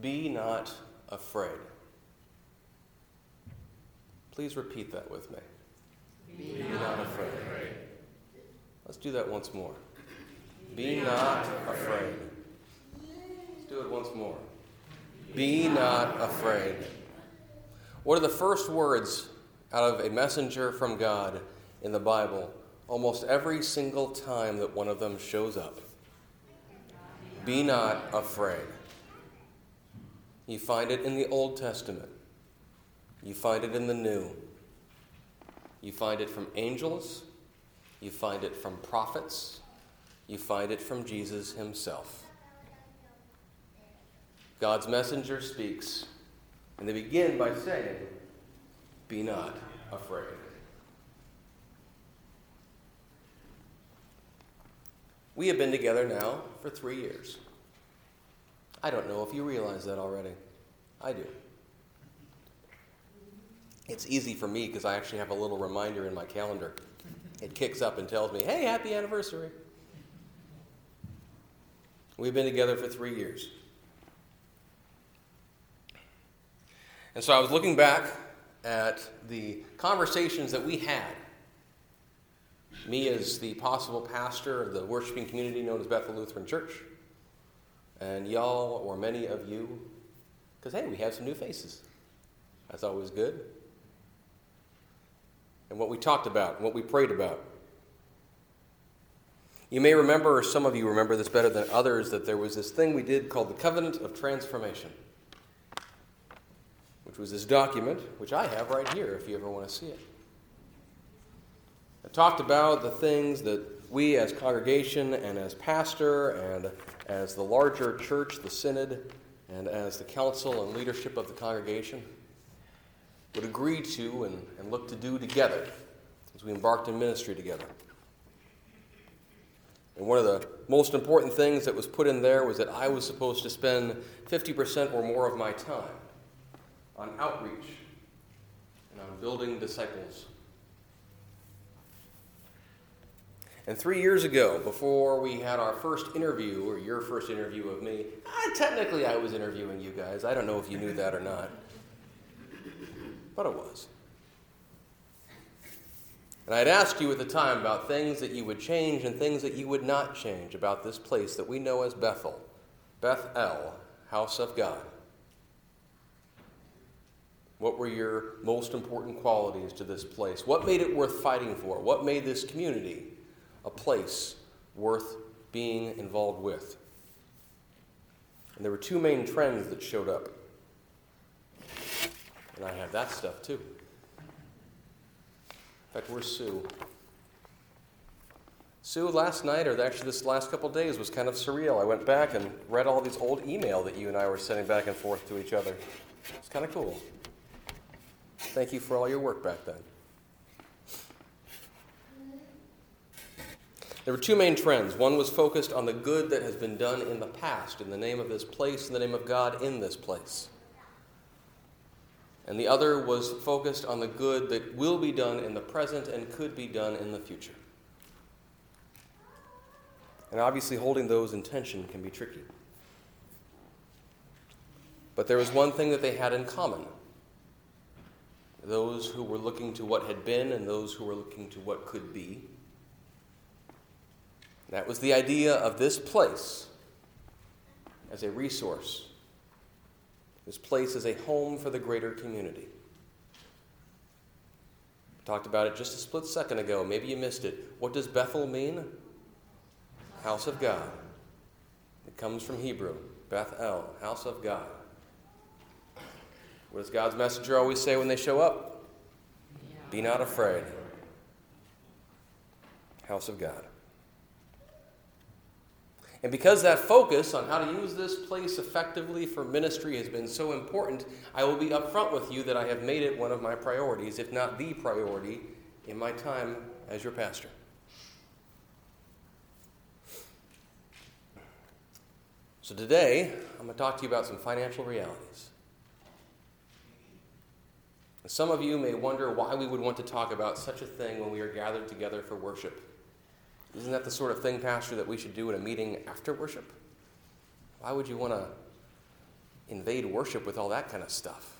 Be not afraid. Please repeat that with me. Be not afraid. Let's do that once more. Be not afraid. Let's do it once more. Be not afraid. What are the first words out of a messenger from God in the Bible almost every single time that one of them shows up? Be not afraid. You find it in the Old Testament. You find it in the New. You find it from angels. You find it from prophets. You find it from Jesus himself. God's messenger speaks, and they begin by saying, be not afraid. We have been together now for 3 years. I don't know if you realize that already. I do. It's easy for me because I actually have a little reminder in my calendar. It kicks up and tells me, hey, happy anniversary. We've been together for 3 years. And so I was looking back at the conversations that we had. Me as the possible pastor of the worshiping community known as Bethel Lutheran Church. And y'all, or many of you, because hey, we have some new faces. That's always good. And what we talked about, what we prayed about. You may remember, or some of you remember this better than others, that there was this thing we did called the Covenant of Transformation, which was this document, which I have right here if you ever want to see it. It talked about the things that we as congregation and as pastor and as the larger church, the synod, and as the council and leadership of the congregation would agree to and look to do together as we embarked in ministry together. And one of the most important things that was put in there was that I was supposed to spend 50% or more of my time on outreach and on building disciples. And 3 years ago, before we had our first interview, or your first interview of me, technically I was interviewing you guys. I don't know if you knew that or not. But it was. And I had asked you at the time about things that you would change and things that you would not change about this place that we know as Bethel, Beth-El, House of God. What were your most important qualities to this place? What made it worth fighting for? What made this community a place worth being involved with? And there were two main trends that showed up. And I have that stuff too. In fact, where's Sue? Sue, last night, or actually this last couple of days, was kind of surreal. I went back and read all these old email that you and I were sending back and forth to each other. It's kind of cool. Thank you for all your work back then. There were two main trends. One was focused on the good that has been done in the past, in the name of this place, in the name of God in this place. And the other was focused on the good that will be done in the present and could be done in the future. And obviously holding those in tension can be tricky. But there was one thing that they had in common. Those who were looking to what had been and those who were looking to what could be. That was the idea of this place as a resource. This place is a home for the greater community. We talked about it just a split second ago. Maybe you missed it. What does Bethel mean? House of God. It comes from Hebrew. Beth-El, house of God. What does God's messenger always say when they show up? Be not afraid. House of God. And because that focus on how to use this place effectively for ministry has been so important, I will be upfront with you that I have made it one of my priorities, if not the priority, in my time as your pastor. So today, I'm going to talk to you about some financial realities. Some of you may wonder why we would want to talk about such a thing when we are gathered together for worship. Isn't that the sort of thing, Pastor, that we should do in a meeting after worship? Why would you want to invade worship with all that kind of stuff?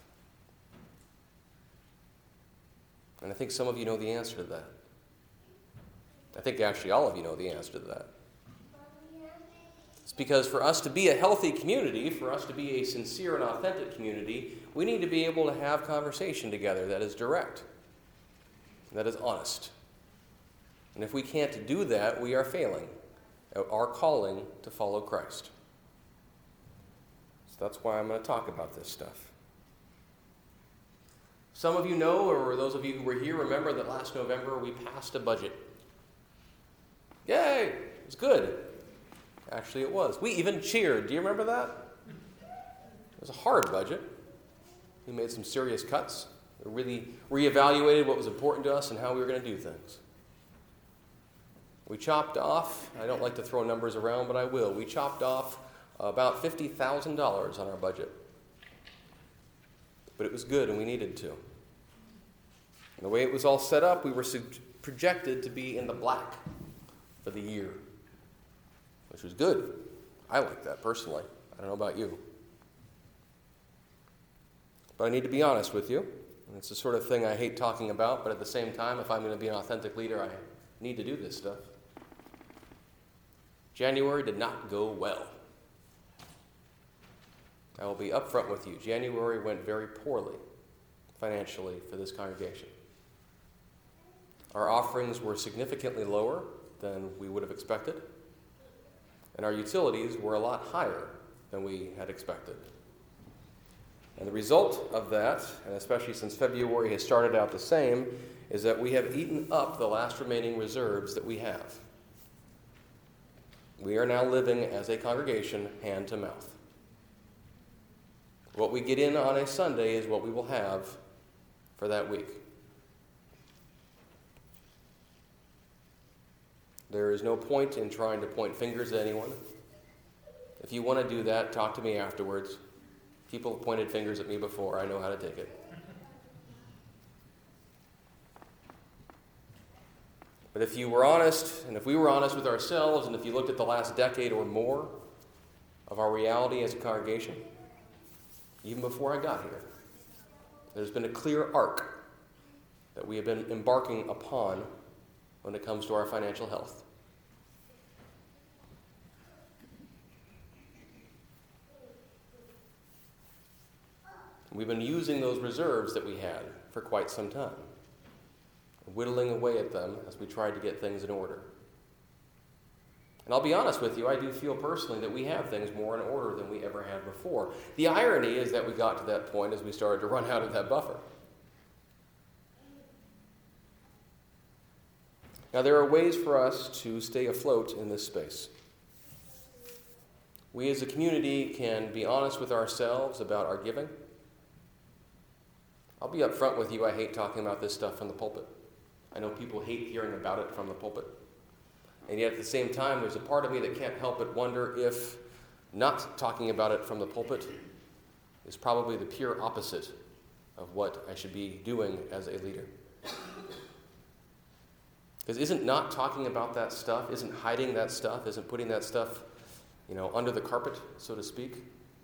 And I think some of you know the answer to that. I think actually all of you know the answer to that. It's because for us to be a healthy community, for us to be a sincere and authentic community, we need to be able to have conversation together that is direct, that is honest. And if we can't do that, we are failing at our calling to follow Christ. So that's why I'm going to talk about this stuff. Some of you know, or those of you who were here, remember that last November we passed a budget. Yay! It was good. Actually, it was. We even cheered. Do you remember that? It was a hard budget. We made some serious cuts. We really reevaluated what was important to us and how we were going to do things. We chopped off, I don't like to throw numbers around, but I will. We chopped off about $50,000 on our budget. But it was good and we needed to. And the way it was all set up, we were projected to be in the black for the year, which was good. I like that personally. I don't know about you. But I need to be honest with you. And it's the sort of thing I hate talking about, but at the same time, if I'm going to be an authentic leader, I need to do this stuff. January did not go well. I will be upfront with you. January went very poorly financially for this congregation. Our offerings were significantly lower than we would have expected, and our utilities were a lot higher than we had expected. And the result of that, and especially since February has started out the same, is that we have eaten up the last remaining reserves that we have. We are now living as a congregation hand to mouth. What we get in on a Sunday is what we will have for that week. There is no point in trying to point fingers at anyone. If you want to do that, talk to me afterwards. People have pointed fingers at me before. I know how to take it. But if you were honest, and if we were honest with ourselves, and if you looked at the last decade or more of our reality as a congregation, even before I got here, there's been a clear arc that we have been embarking upon when it comes to our financial health. We've been using those reserves that we had for quite some time, whittling away at them as we tried to get things in order. And I'll be honest with you, I do feel personally that we have things more in order than we ever had before. The irony is that we got to that point as we started to run out of that buffer. Now, there are ways for us to stay afloat in this space. We as a community can be honest with ourselves about our giving. I'll be upfront with you, I hate talking about this stuff from the pulpit. I know people hate hearing about it from the pulpit. And yet at the same time, there's a part of me that can't help but wonder if not talking about it from the pulpit is probably the pure opposite of what I should be doing as a leader. Because isn't not talking about that stuff, isn't hiding that stuff, isn't putting that stuff, under the carpet, so to speak,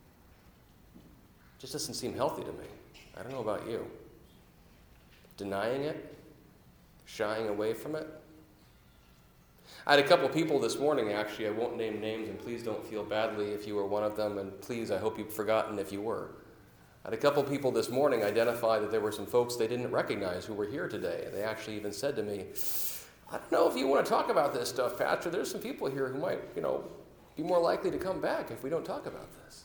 just doesn't seem healthy to me. I don't know about you. Denying it, shying away from it. I had a couple people this morning, actually, I won't name names, and please don't feel badly if you were one of them, and please, I hope you've forgotten if you were. I had a couple people this morning identify that there were some folks they didn't recognize who were here today, and they actually even said to me, I don't know if you want to talk about this stuff, Pastor. There's some people here who might, be more likely to come back if we don't talk about this.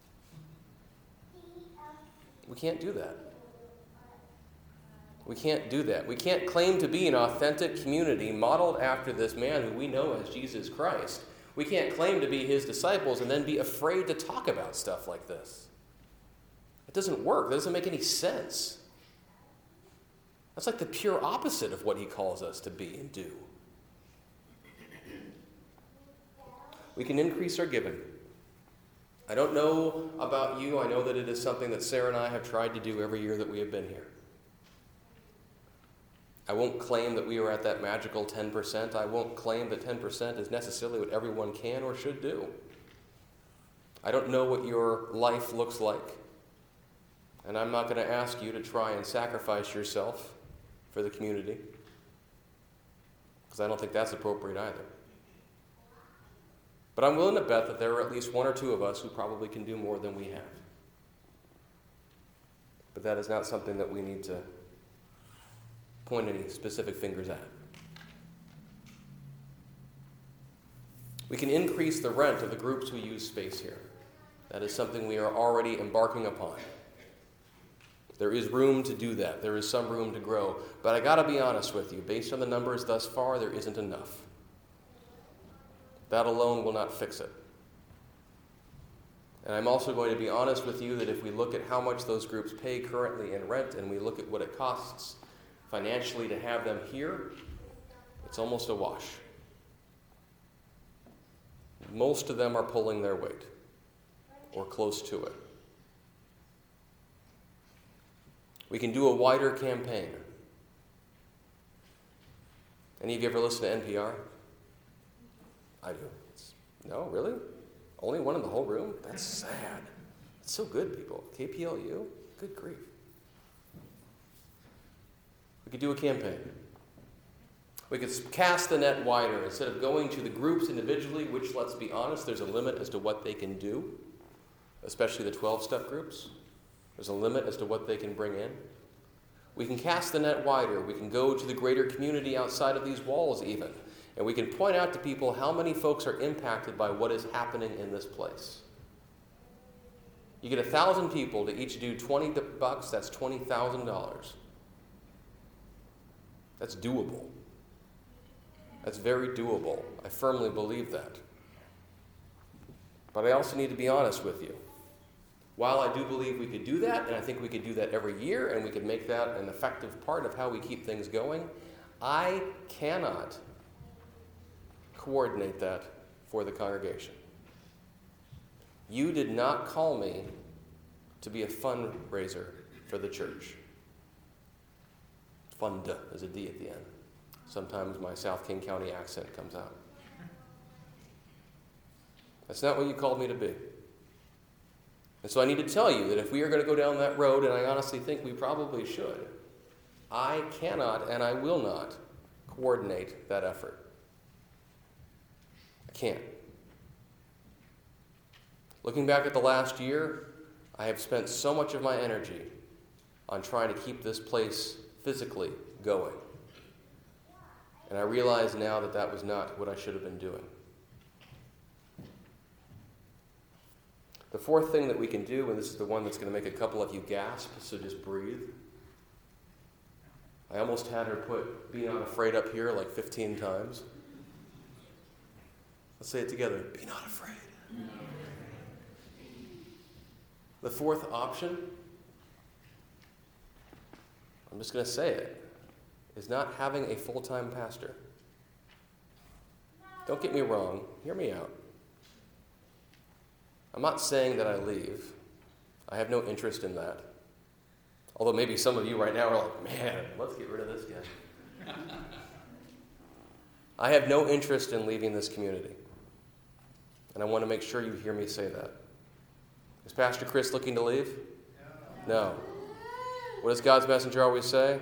We can't do that. We can't do that. We can't claim to be an authentic community modeled after this man who we know as Jesus Christ. We can't claim to be his disciples and then be afraid to talk about stuff like this. It doesn't work. That doesn't make any sense. That's like the pure opposite of what he calls us to be and do. We can increase our giving. I don't know about you. I know that it is something that Sarah and I have tried to do every year that we have been here. I won't claim that we are at that magical 10%. I won't claim that 10% is necessarily what everyone can or should do. I don't know what your life looks like. And I'm not going to ask you to try and sacrifice yourself for the community, because I don't think that's appropriate either. But I'm willing to bet that there are at least one or two of us who probably can do more than we have. But that is not something that we need to point any specific fingers at. We can increase the rent of the groups who use space here. That is something we are already embarking upon. There is room to do that. There is some room to grow. But I got to be honest with you. Based on the numbers thus far, there isn't enough. That alone will not fix it. And I'm also going to be honest with you that if we look at how much those groups pay currently in rent and we look at what it costs financially to have them here, it's almost a wash. Most of them are pulling their weight, or close to it. We can do a wider campaign. Any of you ever listen to NPR? I do. No, really? Only one in the whole room? That's sad. It's so good, people. KPLU? Good grief. We could do a campaign. We could cast the net wider. Instead of going to the groups individually, which, let's be honest, there's a limit as to what they can do, especially the 12-step groups. There's a limit as to what they can bring in. We can cast the net wider. We can go to the greater community outside of these walls even. And we can point out to people how many folks are impacted by what is happening in this place. You get 1,000 people to each do $20, that's $20,000. That's doable. That's very doable. I firmly believe that. But I also need to be honest with you. While I do believe we could do that, and I think we could do that every year, and we could make that an effective part of how we keep things going, I cannot coordinate that for the congregation. You did not call me to be a fundraiser for the church. Fund is a D at the end. Sometimes my South King County accent comes out. That's not what you called me to be. And so I need to tell you that if we are going to go down that road, and I honestly think we probably should, I cannot and I will not coordinate that effort. I can't. Looking back at the last year, I have spent so much of my energy on trying to keep this place physically going. And I realize now that that was not what I should have been doing. The fourth thing that we can do, and this is the one that's going to make a couple of you gasp, so just breathe. I almost had her put "be not afraid" up here like 15 times. Let's say it together. Be not afraid. The fourth option, I'm just going to say it, is not having a full-time pastor. Don't get me wrong. Hear me out. I'm not saying that I leave. I have no interest in that. Although maybe some of you right now are like, man, let's get rid of this guy. I have no interest in leaving this community. And I want to make sure you hear me say that. Is Pastor Chris looking to leave? No. What does God's messenger always say?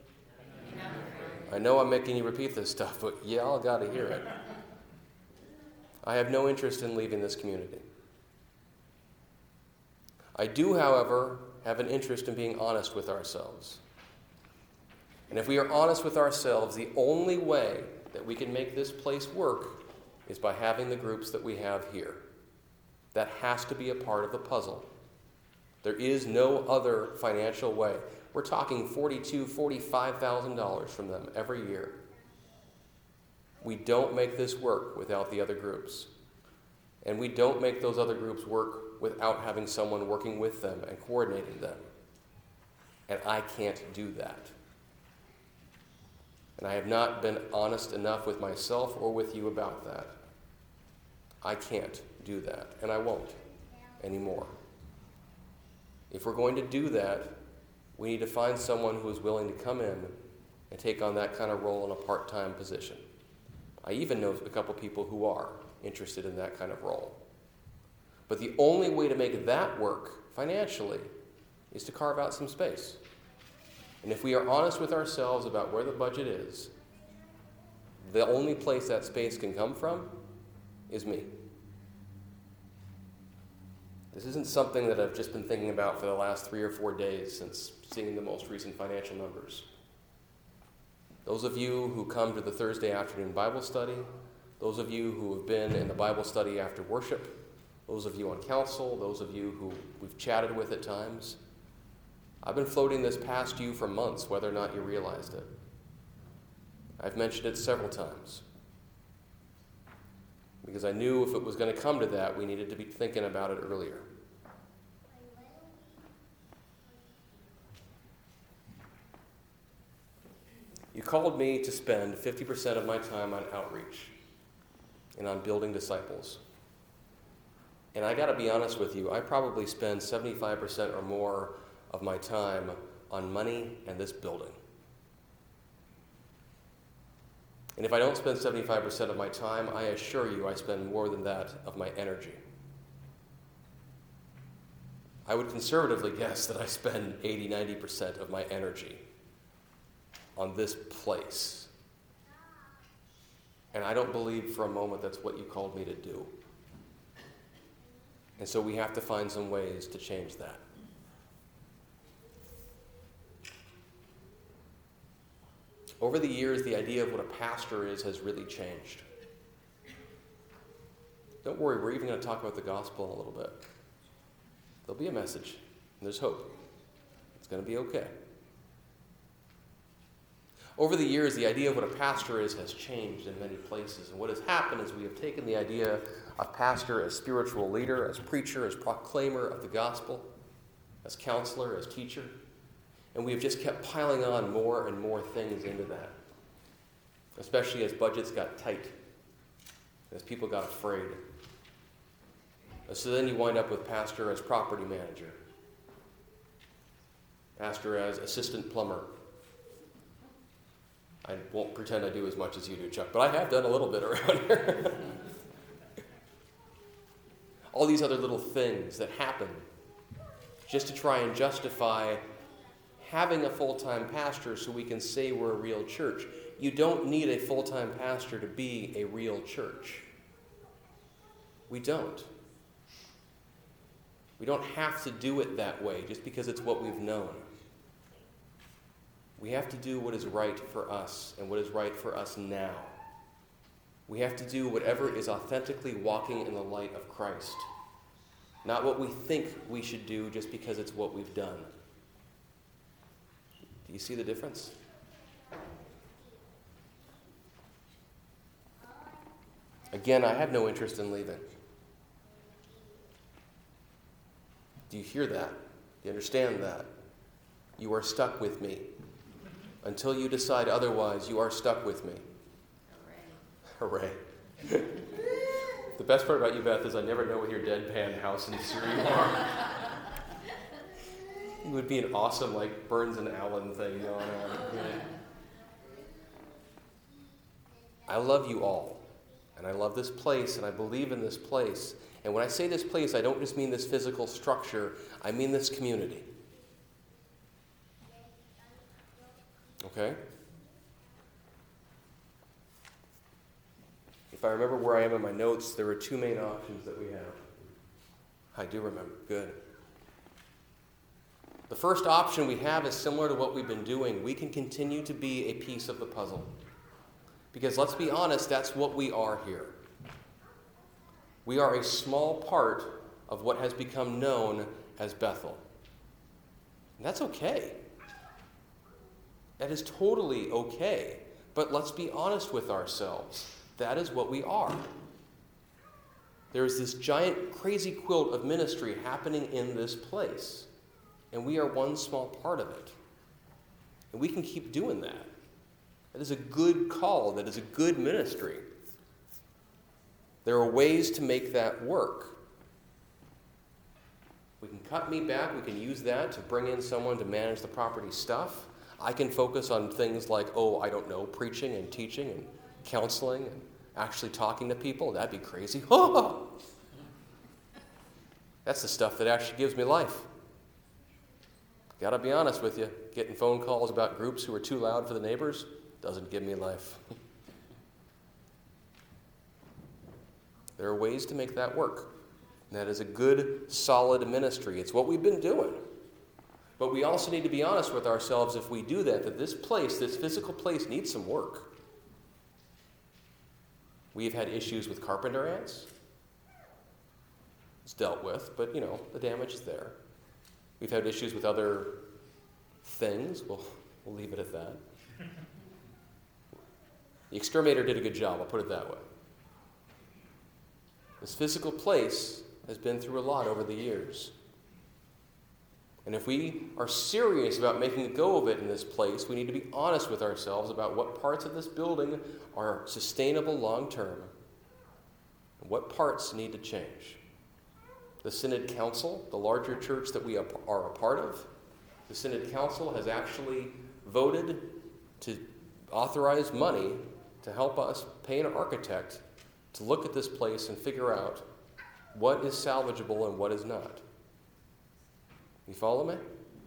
I know I'm making you repeat this stuff, but y'all got to hear it. I have no interest in leaving this community. I do, however, have an interest in being honest with ourselves. And if we are honest with ourselves, the only way that we can make this place work is by having the groups that we have here. That has to be a part of the puzzle. There is no other financial way. We're talking $42,000, $45,000 from them every year. We don't make this work without the other groups. And we don't make those other groups work without having someone working with them and coordinating them. And I can't do that. And I have not been honest enough with myself or with you about that. I can't do that, and I won't anymore. If we're going to do that, we need to find someone who is willing to come in and take on that kind of role in a part-time position. I even know a couple people who are interested in that kind of role. But the only way to make that work financially is to carve out some space. And if we are honest with ourselves about where the budget is, the only place that space can come from is me. This isn't something that I've just been thinking about for the last 3 or 4 days since seeing the most recent financial numbers. Those of you who come to the Thursday afternoon Bible study, those of you who have been in the Bible study after worship, those of you on council, those of you who we've chatted with at times, I've been floating this past you for months, whether or not you realized it. I've mentioned it several times. Because I knew if it was going to come to that, we needed to be thinking about it earlier. You called me to spend 50% of my time on outreach and on building disciples. And I got to be honest with you, I probably spend 75% or more of my time on money and this building. And if I don't spend 75% of my time, I assure you I spend more than that of my energy. I would conservatively guess that I spend 80-90% of my energy on this place. And I don't believe for a moment that's what you called me to do. And so we have to find some ways to change that. Over the years, the idea of what a pastor is has really changed. Don't worry, we're even going to talk about the gospel in a little bit. There'll be a message, and there's hope. It's going to be okay. Over the years, the idea of what a pastor is has changed in many places. And what has happened is we have taken the idea of pastor as spiritual leader, as preacher, as proclaimer of the gospel, as counselor, as teacher. And we have just kept piling on more and more things into that, especially as budgets got tight, as people got afraid. So then you wind up with pastor as property manager, pastor as assistant plumber. I won't pretend I do as much as you do, Chuck, but I have done a little bit around here. All these other little things that happen just to try and justify having a full-time pastor so we can say we're a real church. You don't need a full-time pastor to be a real church. We don't. We don't have to do it that way just because it's what we've known. We have to do what is right for us and what is right for us now. We have to do whatever is authentically walking in the light of Christ, not what we think we should do just because it's what we've done. Do you see the difference? Again, I have no interest in leaving. Do you hear that? Do you understand that? You are stuck with me. Until you decide otherwise, you are stuck with me. Hooray. Hooray. The best part about you, Beth, is I never know what your deadpan house in Syria are. It would be an awesome, like, Burns and Allen thing going on. I love you all. And I love this place, and I believe in this place. And when I say this place, I don't just mean this physical structure. I mean this community. Okay? If I remember where I am in my notes, there are two main options that we have. I do remember. Good. The first option we have is similar to what we've been doing. We can continue to be a piece of the puzzle. Because let's be honest, that's what we are here. We are a small part of what has become known as Bethel. And that's okay. That is totally okay. But let's be honest with ourselves. That is what we are. There is this giant crazy quilt of ministry happening in this place. And we are one small part of it. And we can keep doing that. That is a good call. That is a good ministry. There are ways to make that work. We can cut me back. We can use that to bring in someone to manage the property stuff. I can focus on things like, preaching and teaching and counseling and actually talking to people. That'd be crazy. That's the stuff that actually gives me life. Got to be honest with you. Getting phone calls about groups who are too loud for the neighbors doesn't give me life. There are ways to make that work. And that is a good, solid ministry. It's what we've been doing. But we also need to be honest with ourselves if we do that this place, this physical place, needs some work. We've had issues with carpenter ants. It's dealt with, but, the damage is there. We've had issues with other things. We'll leave it at that. The exterminator did a good job, I'll put it that way. This physical place has been through a lot over the years. And if we are serious about making a go of it in this place, we need to be honest with ourselves about what parts of this building are sustainable long-term and what parts need to change. The Synod Council, the larger church that we are a part of, the Synod Council has actually voted to authorize money to help us pay an architect to look at this place and figure out what is salvageable and what is not. You follow me?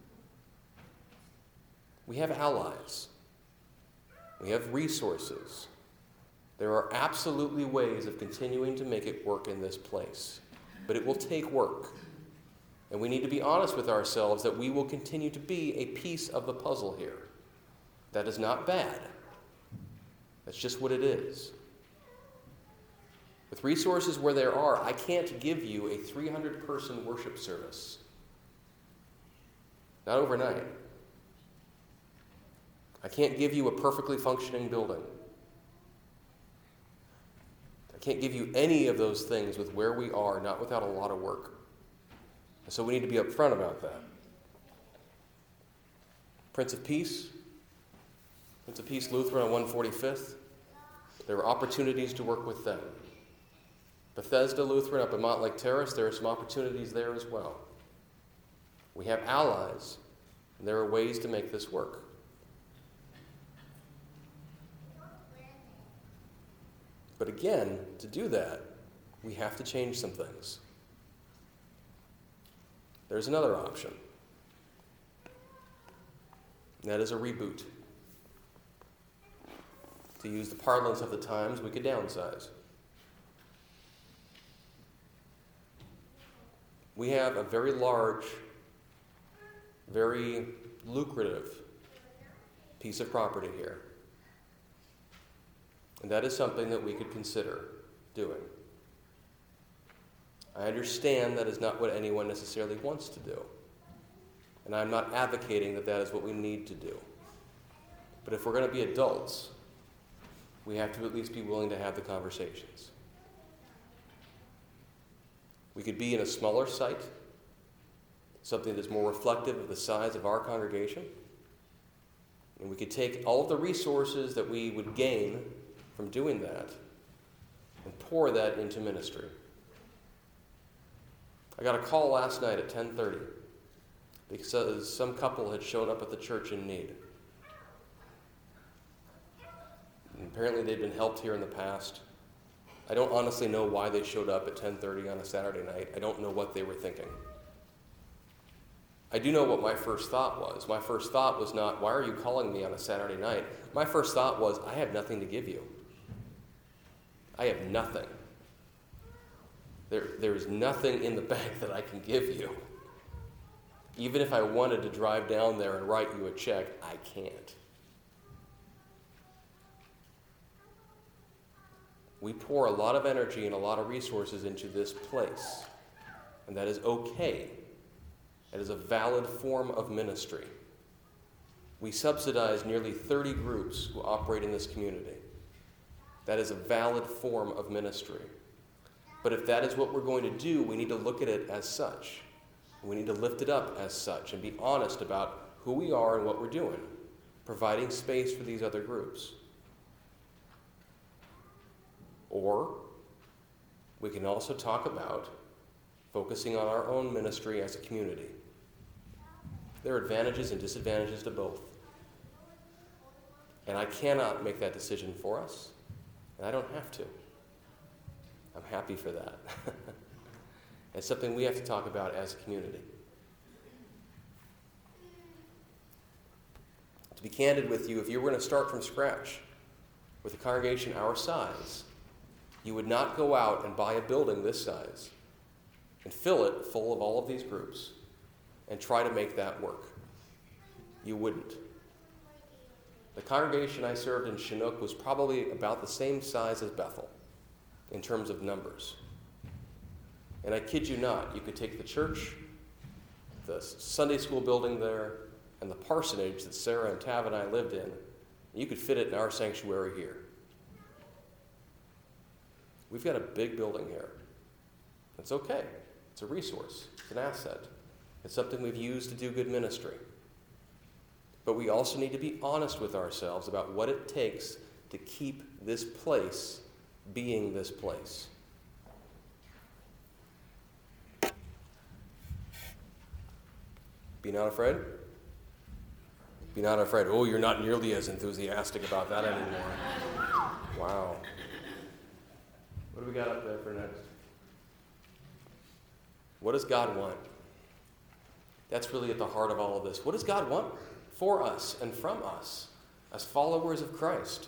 We have allies. We have resources. There are absolutely ways of continuing to make it work in this place. But it will take work. And we need to be honest with ourselves that we will continue to be a piece of the puzzle here. That is not bad. That's just what it is. With resources where there are, I can't give you a 300-person worship service. Not overnight. I can't give you a perfectly functioning building. I can't give you any of those things with where we are, not without a lot of work. And so we need to be upfront about that. Prince of Peace Lutheran on 145th. There are opportunities to work with them. Bethesda Lutheran up in Montlake Terrace, there are some opportunities there as well. We have allies, and there are ways to make this work. But again, to do that, we have to change some things. There's another option. And that is a reboot. To use the parlance of the times, we could downsize. We have a very large, very lucrative piece of property here. And that is something that we could consider doing. I understand that is not what anyone necessarily wants to do. And I'm not advocating that that is what we need to do. But if we're going to be adults, we have to at least be willing to have the conversations. We could be in a smaller site, something that's more reflective of the size of our congregation. And we could take all of the resources that we would gain from doing that and pour that into ministry. I got a call last night at 10:30 because some couple had shown up at the church in need. And apparently they'd been helped here in the past. I don't honestly know why they showed up at 10:30 on a Saturday night. I don't know what they were thinking. I do know what my first thought was. My first thought was not, why are you calling me on a Saturday night? My first thought was, I have nothing to give you. I have nothing. There's nothing in the bank that I can give you. Even if I wanted to drive down there and write you a check, I can't. We pour a lot of energy and a lot of resources into this place, and that is okay. It is a valid form of ministry. We subsidize nearly 30 groups who operate in this community. That is a valid form of ministry. But if that is what we're going to do, we need to look at it as such. We need to lift it up as such and be honest about who we are and what we're doing, providing space for these other groups. Or we can also talk about focusing on our own ministry as a community. There are advantages and disadvantages to both. And I cannot make that decision for us, and I don't have to. I'm happy for that. It's something we have to talk about as a community. To be candid with you, if you were going to start from scratch with a congregation our size, you would not go out and buy a building this size and fill it full of all of these groups and try to make that work. You wouldn't. The congregation I served in Chinook was probably about the same size as Bethel in terms of numbers. And I kid you not, you could take the church, the Sunday school building there, and the parsonage that Sarah and Tav and I lived in, and you could fit it in our sanctuary here. We've got a big building here. It's okay. It's a resource. It's an asset. It's something we've used to do good ministry. But we also need to be honest with ourselves about what it takes to keep this place being this place. Be not afraid. Be not afraid. Oh, you're not nearly as enthusiastic about that anymore. Wow. What do we got up there for next? What does God want? That's really at the heart of all of this. What does God want for us and from us as followers of Christ?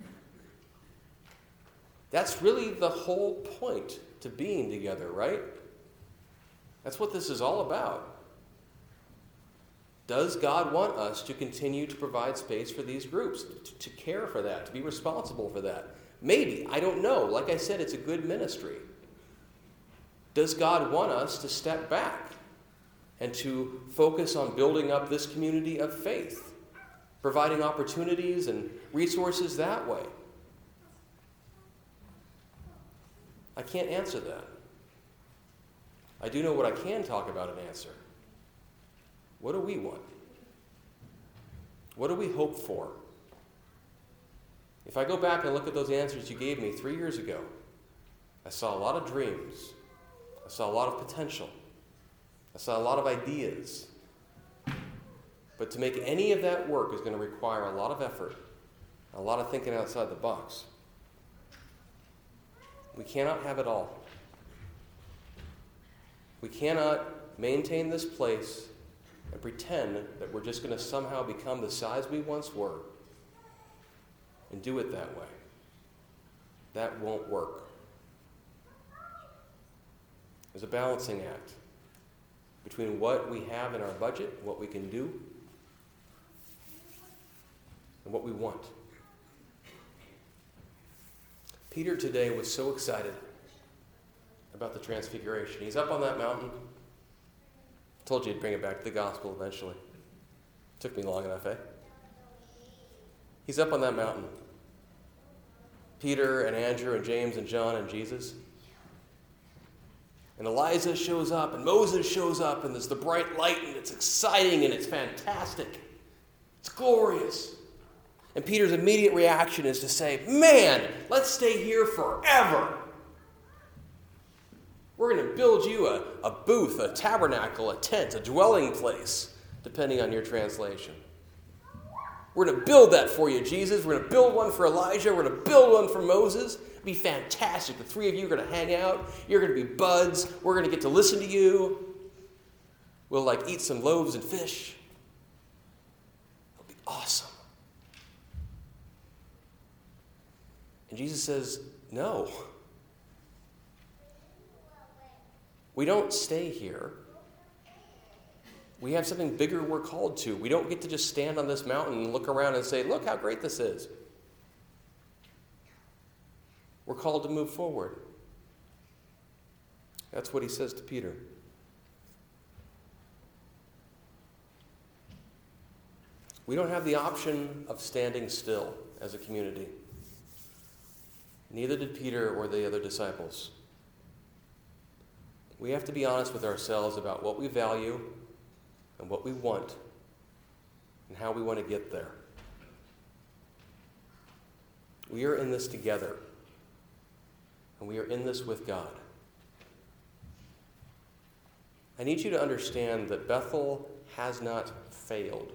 That's really the whole point to being together, right? That's what this is all about. Does God want us to continue to provide space for these groups, to care for that, to be responsible for that? Maybe. I don't know. Like I said, it's a good ministry. Does God want us to step back and to focus on building up this community of faith, providing opportunities and resources that way? I can't answer that. I do know what I can talk about and answer. What do we want? What do we hope for? If I go back and look at those answers you gave me 3 years ago, I saw a lot of dreams. I saw a lot of potential. I saw a lot of ideas. But to make any of that work is going to require a lot of effort, a lot of thinking outside the box. We cannot have it all. We cannot maintain this place and pretend that we're just going to somehow become the size we once were and do it that way. That won't work. There's a balancing act between what we have in our budget, what we can do, and what we want. Peter today was so excited about the transfiguration. He's up on that mountain. Told you he'd bring it back to the gospel eventually. Took me long enough, eh? He's up on that mountain. Peter and Andrew and James and John and Jesus. And Elijah shows up and Moses shows up and there's the bright light and it's exciting and it's fantastic. It's glorious. And Peter's immediate reaction is to say, man, let's stay here forever. We're going to build you a booth, a tabernacle, a tent, a dwelling place, depending on your translation. We're going to build that for you, Jesus. We're going to build one for Elijah. We're going to build one for Moses. It'll be fantastic. The three of you are going to hang out. You're going to be buds. We're going to get to listen to you. We'll eat some loaves and fish. It'll be awesome. And Jesus says, no. We don't stay here. We have something bigger we're called to. We don't get to just stand on this mountain and look around and say, look how great this is. We're called to move forward. That's what he says to Peter. We don't have the option of standing still as a community. Neither did Peter or the other disciples. We have to be honest with ourselves about what we value and what we want and how we want to get there. We are in this together, and we are in this with God. I need you to understand that Bethel has not failed.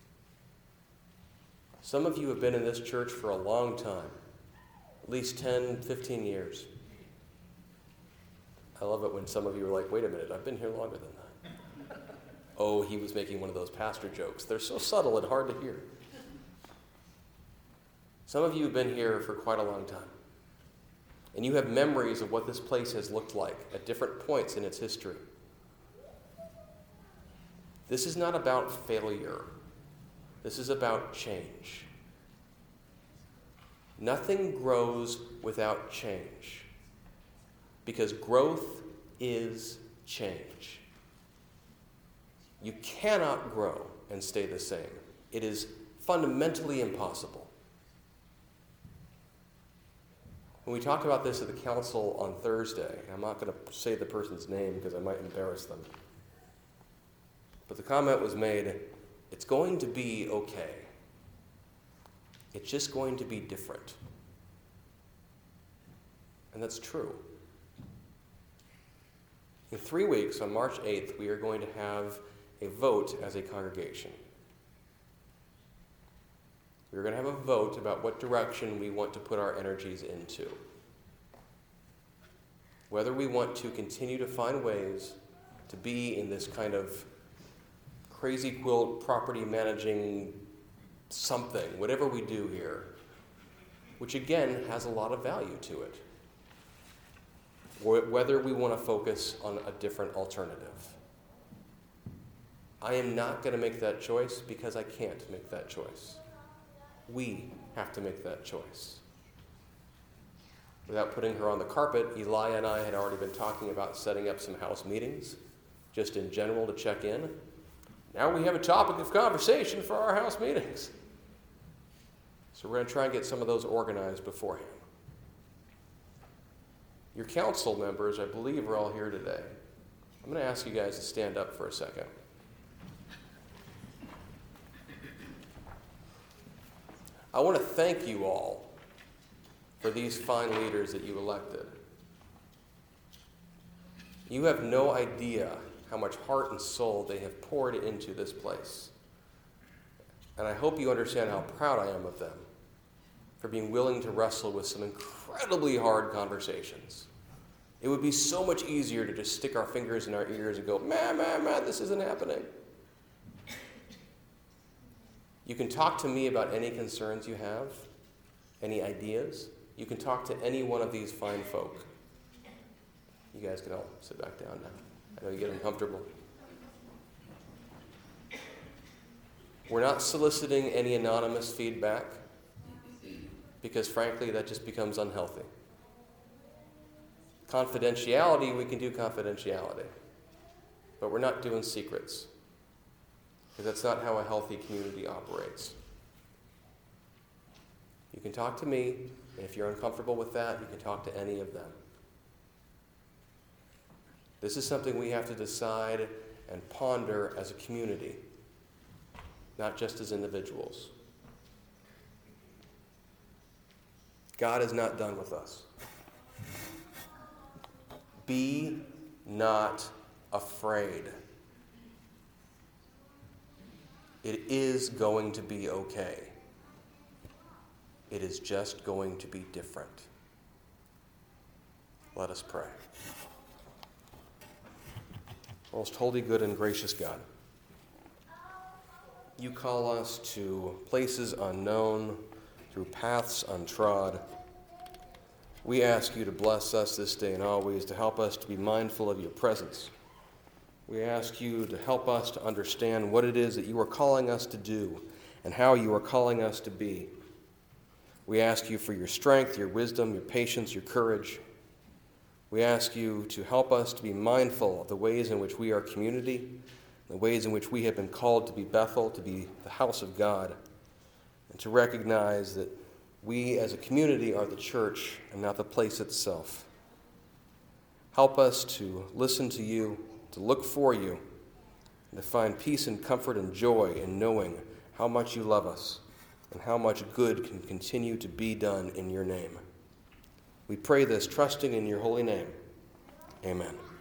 Some of you have been in this church for a long time, at least 10, 15 years. I love it when some of you are like, wait a minute, I've been here longer than that. Oh, he was making one of those pastor jokes. They're so subtle and hard to hear. Some of you have been here for quite a long time. And you have memories of what this place has looked like at different points in its history. This is not about failure. This is about change. Nothing grows without change, because growth is change. You cannot grow and stay the same. It is fundamentally impossible. When we talked about this at the council on Thursday, I'm not going to say the person's name because I might embarrass them, but the comment was made, it's going to be okay. It's just going to be different. And that's true. In 3 weeks, on March 8th, we are going to have a vote as a congregation. We're going to have a vote about what direction we want to put our energies into. Whether we want to continue to find ways to be in this kind of crazy quilt property managing something, whatever we do here, which again has a lot of value to it. Or whether we want to focus on a different alternative. I am not going to make that choice because I can't make that choice. We have to make that choice. Without putting her on the carpet, Eli and I had already been talking about setting up some house meetings, just in general to check in. Now we have a topic of conversation for our house meetings. So we're going to try and get some of those organized beforehand. Your council members, I believe, are all here today. I'm going to ask you guys to stand up for a second. I want to thank you all for these fine leaders that you elected. You have no idea how much heart and soul they have poured into this place. And I hope you understand how proud I am of them for being willing to wrestle with some incredibly hard conversations. It would be so much easier to just stick our fingers in our ears and go, man, this isn't happening. You can talk to me about any concerns you have, any ideas. You can talk to any one of these fine folk. You guys can all sit back down now. I know you get uncomfortable. We're not soliciting any anonymous feedback because, frankly, that just becomes unhealthy. Confidentiality, we can do confidentiality. But we're not doing secrets. Because that's not how a healthy community operates. You can talk to me, and if you're uncomfortable with that, you can talk to any of them. This is something we have to decide and ponder as a community, not just as individuals. God is not done with us. Be not afraid. It is going to be okay. It is just going to be different. Let us pray. Most holy, good, and gracious God, you call us to places unknown, through paths untrod. We ask you to bless us this day and always, to help us to be mindful of your presence. We ask you to help us to understand what it is that you are calling us to do and how you are calling us to be. We ask you for your strength, your wisdom, your patience, your courage. We ask you to help us to be mindful of the ways in which we are community, the ways in which we have been called to be Bethel, to be the house of God, and to recognize that we as a community are the church and not the place itself. Help us to listen to you, to look for you, and to find peace and comfort and joy in knowing how much you love us and how much good can continue to be done in your name. We pray this trusting in your holy name. Amen.